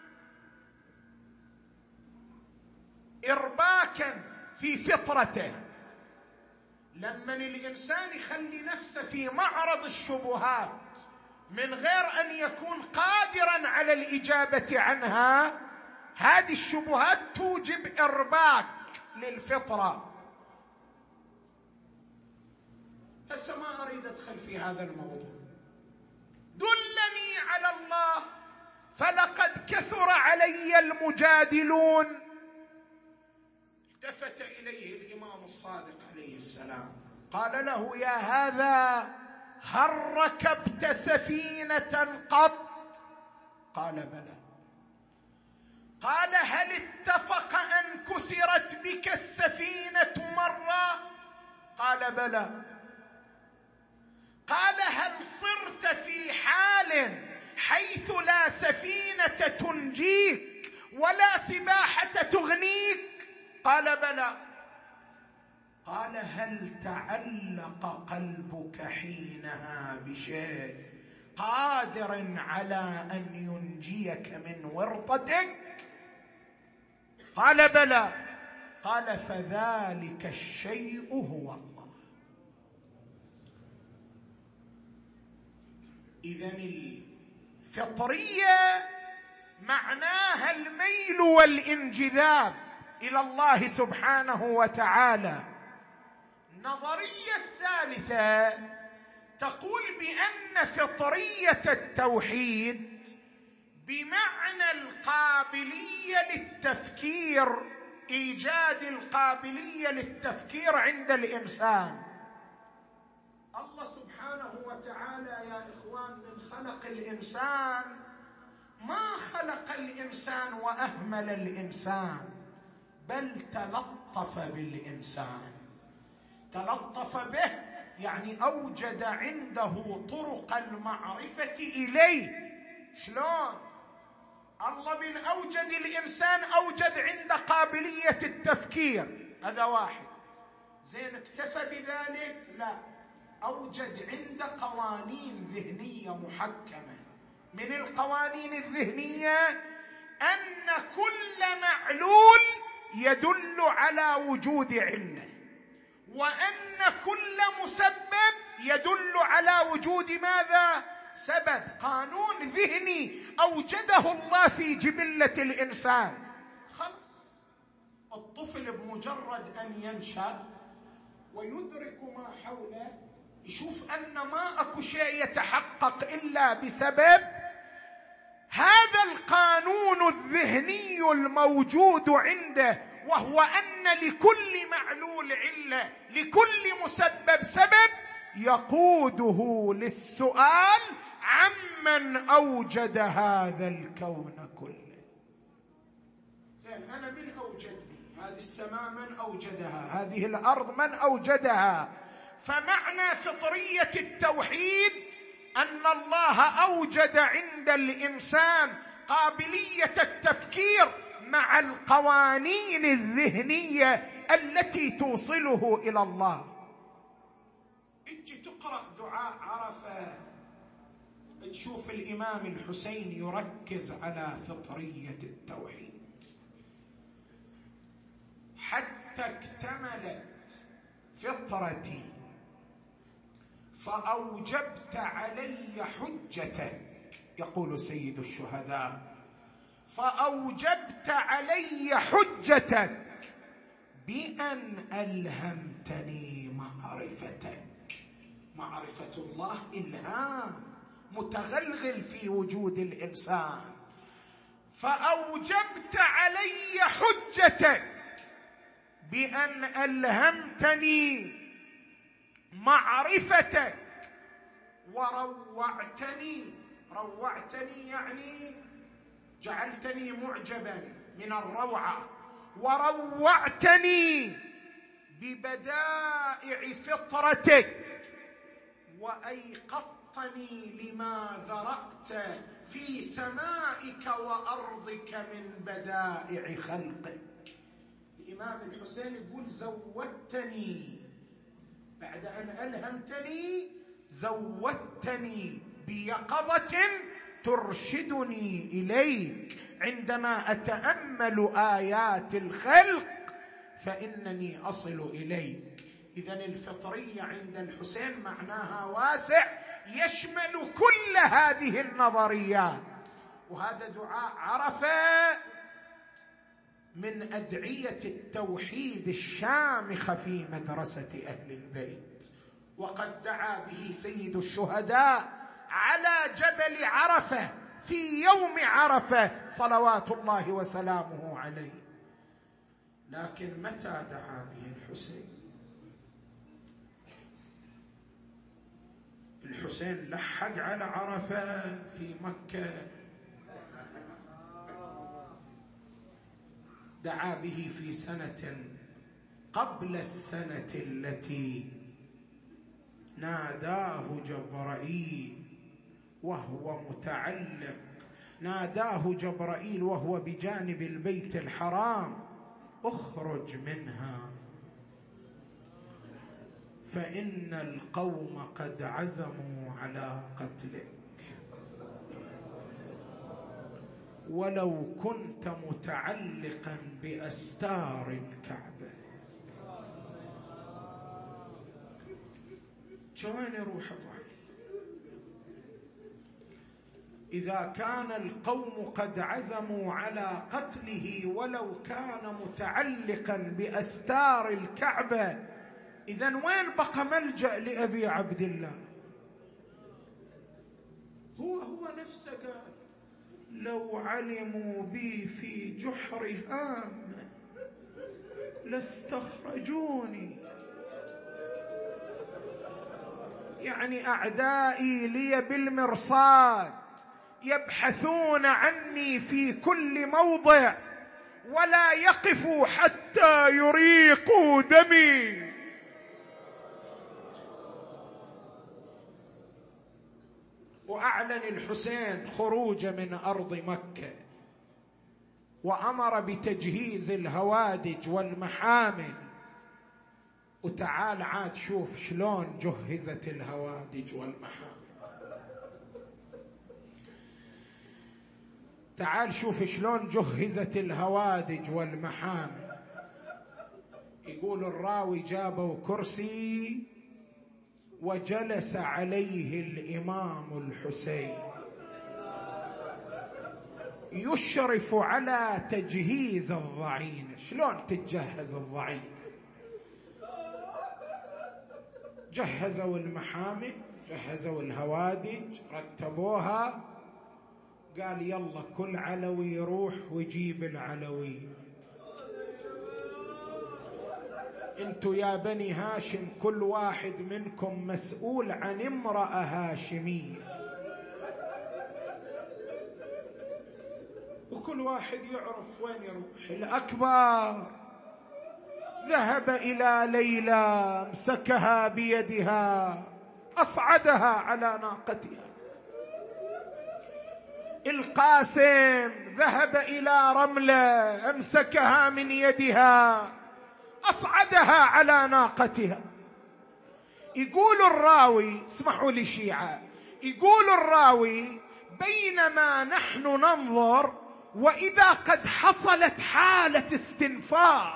[SPEAKER 1] إرباكا في فطرته. لما الإنسان يخلي نفسه في معرض الشبهات من غير أن يكون قادرا على الإجابة عنها، هذه الشبهات توجب إرباك للفطرة. بس ما أريد أدخل في هذا الموضوع. دلني على الله فلقد كثر علي المجادلون. التفت إليه الإمام الصادق عليه السلام قال له: يا هذا هل ركبت سفينة قط؟ قال: بلى. قال: هل اتفق أن كسرت بك السفينة مرة؟ قال: بلى. قال: هل صرت في حال حيث لا سفينة تنجيك ولا سباحة تغنيك؟ قال: بلى. قال: هل تعلق قلبك حينها بشيء قادر على أن ينجيك من ورطتك؟ قال: بلى. قال: فذلك الشيء هو الله. إذن الفطرية معناها الميل والانجذاب إلى الله سبحانه وتعالى. النظرية الثالثة تقول بأن فطرية التوحيد بمعنى القابلية للتفكير، إيجاد القابلية للتفكير عند الإنسان. الله سبحانه وتعالى يا إخوان من خلق الإنسان ما خلق الإنسان وأهمل الإنسان، بل تلطف بالإنسان. تلطف به يعني أوجد عنده طرق المعرفة إليه. شلون؟ الله من أوجد الإنسان أوجد عنده قابلية التفكير، هذا واحد. زين، اكتفى بذلك؟ لا، أوجد عنده قوانين ذهنية محكمة. من القوانين الذهنية أن كل معلول يدل على وجود علة، وأن كل مسبب يدل على وجود ماذا؟ سبب. قانون ذهني أوجده الله في جبلة الإنسان. خلص، الطفل بمجرد أن ينشأ ويدرك ما حوله يشوف أن ما أكو شيء يتحقق إلا بسبب. هذا القانون الذهني الموجود عنده، وهو أن لكل معلول علة، لكل مسبب سبب، يقوده للسؤال عمن أوجد هذا الكون كله. زين، أنا من أوجدني؟ هذه السماء من أوجدها؟ هذه الأرض من أوجدها؟ فمعنى فطرية التوحيد أن الله أوجد عند الإنسان قابلية التفكير مع القوانين الذهنية التي توصله إلى الله. اجي تقرأ دعاء عرفة تشوف الإمام الحسين يركز على فطرية التوحيد. حتى اكتملت فطرتي فأوجبت علي حجتك، يقول سيد الشهداء، فأوجبت علي حجتك بأن بأن ألهمتني معرفتك. معرفة الله إلهام متغلغل في وجود الإنسان، فأوجبت علي حجتك بأن ألهمتني معرفتك وروعتني. روعتني يعني جعلتني معجبا من الروعة، وروعتني ببدائع فطرتك، وأيقظتني لما ذرأت في سمائك وأرضك من بدائع خلقك. الإمام الحسين يقول زودتني بعد أن ألهمتني، زودتني بيقظة ترشدني إليك عندما أتأمل آيات الخلق فإنني أصل إليك. إذن الفطرية عند الحسين معناها واسع يشمل كل هذه النظريات. وهذا دعاء عرفة من أدعية التوحيد الشامخة في مدرسة أهل البيت، وقد دعا به سيد الشهداء على جبل عرفة في يوم عرفة صلوات الله وسلامه عليه. لكن متى دعا به الحسين؟ الحسين لحق على عرفة في مكة، دعا به في سنة قبل السنة التي ناداه جبرائيل وهو متعلق، ناداه جبرائيل وهو بجانب البيت الحرام: اخرج منها فإن القوم قد عزموا على قتلك، ولو كنت متعلقا بأستار الكعبة. شوين يروح الرحل؟ إذا كان القوم قد عزموا على قتله ولو كان متعلقا بأستار الكعبة، إذن وين بقى ملجأ لأبي عبد الله؟ هو نفسه قال: لو علموا بي في جحر هام لاستخرجوني. يعني أعدائي لي بالمرصاد يبحثون عني في كل موضع ولا يقفوا حتى يريقوا دمي. وأعلن الحسين خروج من أرض مكة، وأمر بتجهيز الهوادج والمحامل. وتعال عاد شوف شلون جهزت الهوادج والمحامل. تعال شوف شلون جهزت الهوادج والمحامل. يقول الراوي: جابوا كرسي وجلس عليه الإمام الحسين يشرف على تجهيز الضعين. شلون تتجهز الضعين؟ جهزوا المحامل، جهزوا الهوادج، رتبوها. قال: يلا كل علوي يروح ويجيب العلوي. انتوا يا بني هاشم كل واحد منكم مسؤول عن امرأة هاشمية، وكل واحد يعرف وين يروح. الأكبر ذهب إلى ليلى، امسكها بيدها، أصعدها على ناقتها. القاسم ذهب إلى رملة، امسكها من يدها، أصعدها على ناقتها. يقول الراوي، اسمحوا لي شيعة، يقول الراوي: بينما نحن ننظر وإذا قد حصلت حالة استنفار،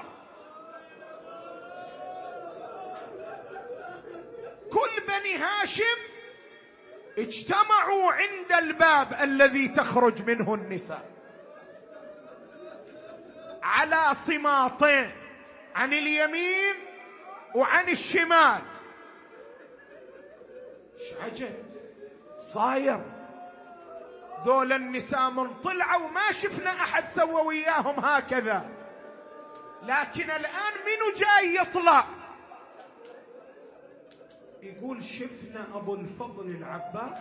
[SPEAKER 1] كل بني هاشم اجتمعوا عند الباب الذي تخرج منه النساء على صماطين، عن اليمين وعن الشمال. ايش عجب صاير، ذول النساء من طلعوا وما شفنا احد سوى وياهم هكذا، لكن الان منو جاي يطلع يقول شفنا ابو الفضل العباس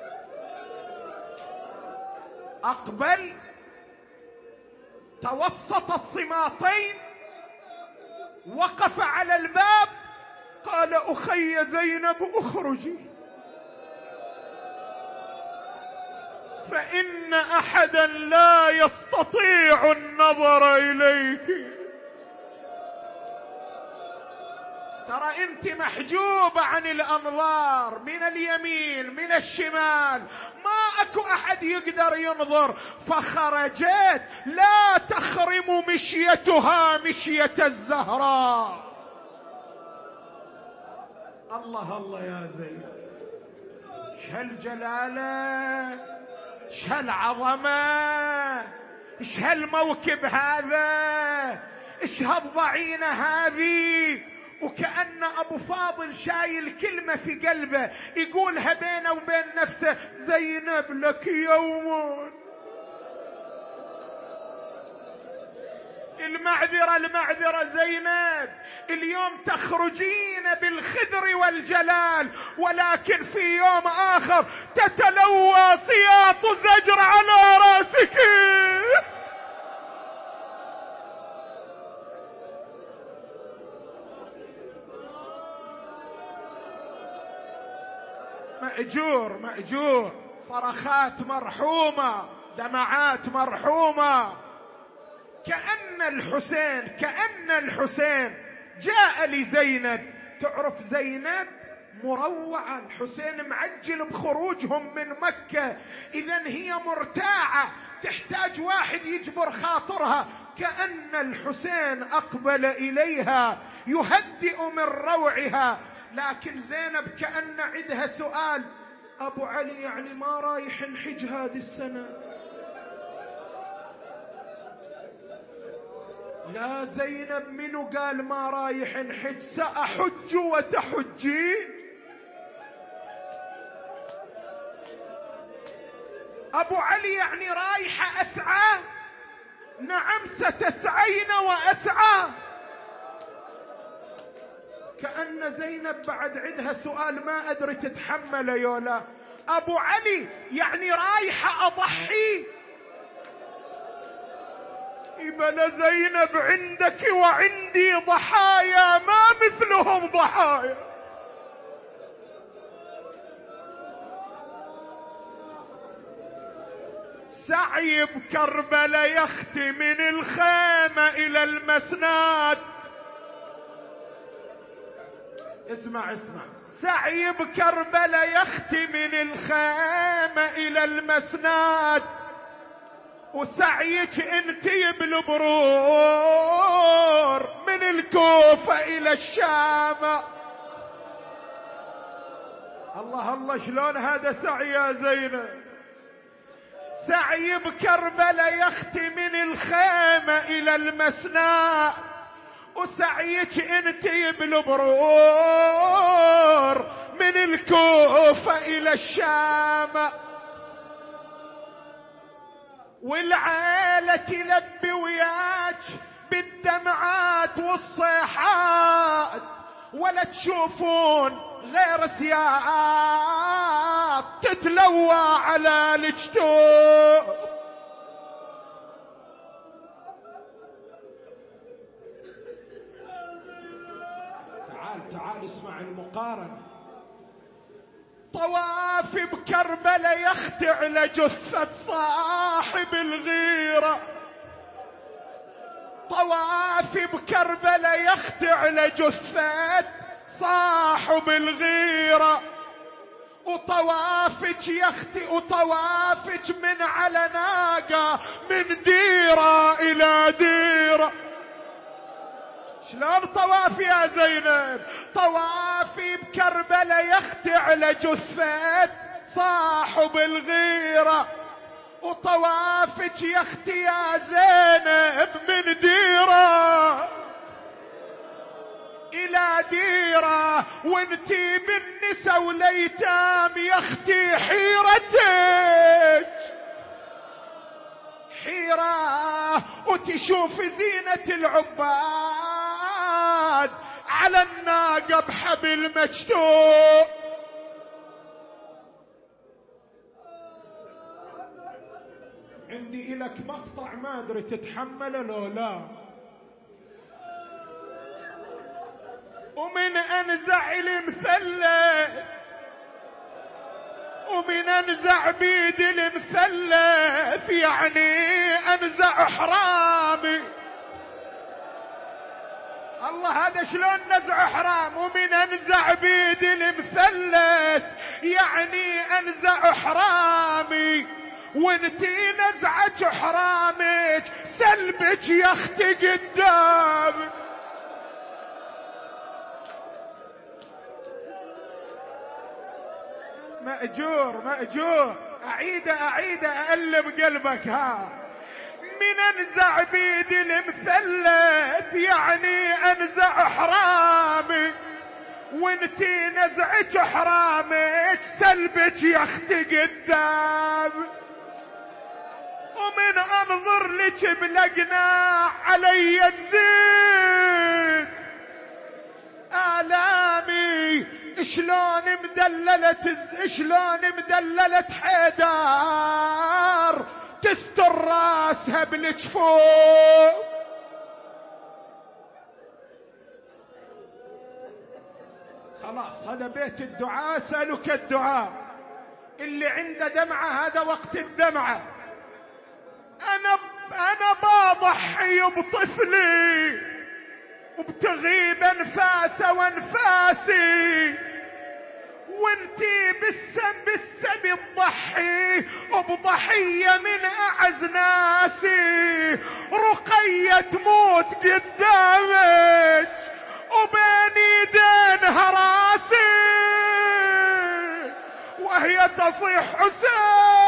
[SPEAKER 1] اقبل توسط الصماطين، وقف على الباب، قال اخي زينب اخرجي فإن أحدا لا يستطيع النظر إليك. ترى أنت محجوبة عن الأنظار من اليمين من الشمال، ما أكو أحد يقدر ينظر، فخرجت لا تخرم مشيتها مشية الزهراء. الله الله يا زينب، ايش هالجلالة، ايش هالعظمة، ايش هالموكب هذا، ايش هالضعينة هذه. وكأن أبو فاضل شايل كلمة في قلبه يقولها بينه وبين نفسه، زينب لك يوم، المعذرة زينب، اليوم تخرجين بالخدر والجلال، ولكن في يوم آخر تتلوى سياط زجر على رأسك. مأجور، صرخات مرحومة، دمعات مرحومة. كأن الحسين جاء لزينب. تعرف زينب مروعة، الحسين معجل بخروجهم من مكة، إذن هي مرتاعة تحتاج واحد يجبر خاطرها. كأن الحسين أقبل إليها يهدئ من روعها، لكن زينب كأن عندها سؤال، أبو علي يعني ما رايح الحج هذه السنة؟ لا زينب، منو قال ما رايح الحج؟ سأحج وتحجين. أبو علي يعني رايحة أسعى؟ نعم ستسعين وأسعى. كأن زينب بعد عندها سؤال ما أدري تتحمل يولا. أبو علي يعني رايحة أضحي؟ إبل زينب عندك وعندي ضحايا ما مثلهم ضحايا. سعي بكربلاء يختي من الخيمة إلى المسنات. اسمع، سعي بكربلاء يختي من الخيمة إلى المسنات، وسعيك انتي بالبرور من الكوفة إلى الشام. الله شلون هذا سعي يا زينب؟ سعي بكربلاء يختي من الخيمة إلى المسنى، وسعيك انتي بالبرور من الكوفة إلى الشام. والعيلة تلبي وياك بالدمعات والصيحات، ولا تشوفون غير سياط تتلوى على الجتوب. تعال اسمع المقارنة. طواف بكربلاء يختع لجثة صاحب الغيرة، طواف بكربلاء يختع لجثة صاحب الغيرة، وطوافك يختي وطوافك من على ناقة من ديرة إلى ديرة. شلون طواف يا زينب؟ طوافي بكربلاء يختع لجثة صاحب الغيرة، وطوافك يختي يا زينب من ديرة إلى ديرة وانتي بالنسا والأيتام يا اختي حيرتك حيرة، وتشوف زينة العباد على الناقة بحبل مجتوع. عندي إلك مقطع ما أدري تتحمله لو لا. ومن أنزع المثلث ومن أنزع بيد المثلث يعني أنزع حرامي. الله هذا شلون نزع حرام؟ ومن أنزع بيد المثلث يعني أنزع حرامي، وانتي نزعج حرامك سلبك يا اختي قدام. مأجور أعيد أقلب قلبك. ها من أنزع بيد المثلث يعني أنزع حرامي، وانتي نزعج حرامك سلبك يا اختي قدام. ومن أنظر لك بلقناع علي تزيد آلامي. شلون مدللة حيدار تستر راسها بالجفوف. خلاص هذا بيت الدعاء، سألك الدعاء. اللي عنده دمعة هذا وقت الدمعة. أنا بضحي بطفلي وبتغيب أنفاسه وأنفاسي، وانتي بالسم تضحي وبضحية من أعز ناسي. رقية تموت قدامك وبين يدينها راسي، وهي تصيح حسين